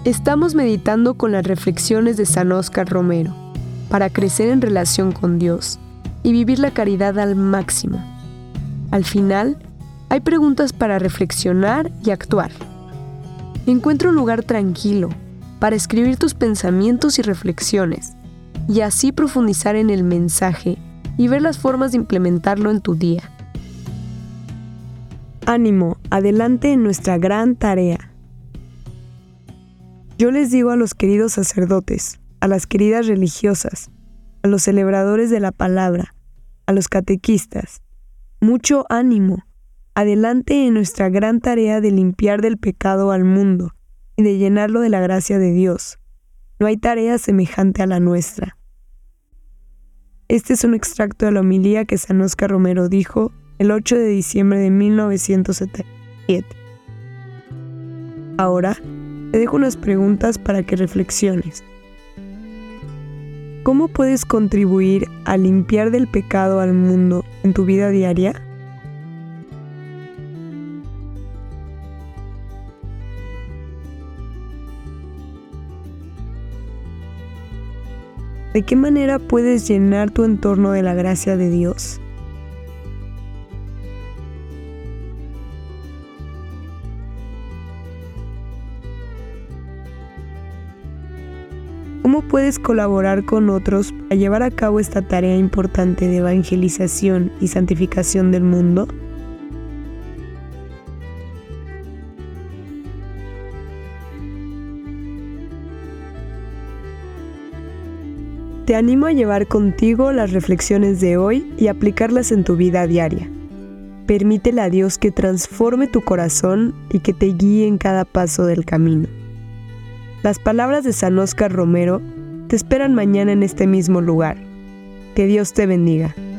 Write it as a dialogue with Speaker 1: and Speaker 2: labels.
Speaker 1: Estamos meditando con las reflexiones de San Óscar Romero para crecer en relación con Dios y vivir la caridad al máximo. Al final, hay preguntas para reflexionar y actuar. Encuentra un lugar tranquilo para escribir tus pensamientos y reflexiones y así profundizar en el mensaje y ver las formas de implementarlo en tu día. Ánimo, adelante en nuestra gran tarea. Yo les digo a los queridos sacerdotes, a las queridas religiosas, a los celebradores de la palabra, a los catequistas, mucho ánimo, adelante en nuestra gran tarea de limpiar del pecado al mundo y de llenarlo de la gracia de Dios. No hay tarea semejante a la nuestra. Este es un extracto de la homilía que San Óscar Romero dijo el 8 de diciembre de 1977. Ahora, te dejo unas preguntas para que reflexiones. ¿Cómo puedes contribuir a limpiar del pecado al mundo en tu vida diaria? ¿De qué manera puedes llenar tu entorno de la gracia de Dios? ¿Cómo puedes colaborar con otros para llevar a cabo esta tarea importante de evangelización y santificación del mundo? Te animo a llevar contigo las reflexiones de hoy y aplicarlas en tu vida diaria. Permítele a Dios que transforme tu corazón y que te guíe en cada paso del camino. Las palabras de San Óscar Romero te esperan mañana en este mismo lugar. Que Dios te bendiga.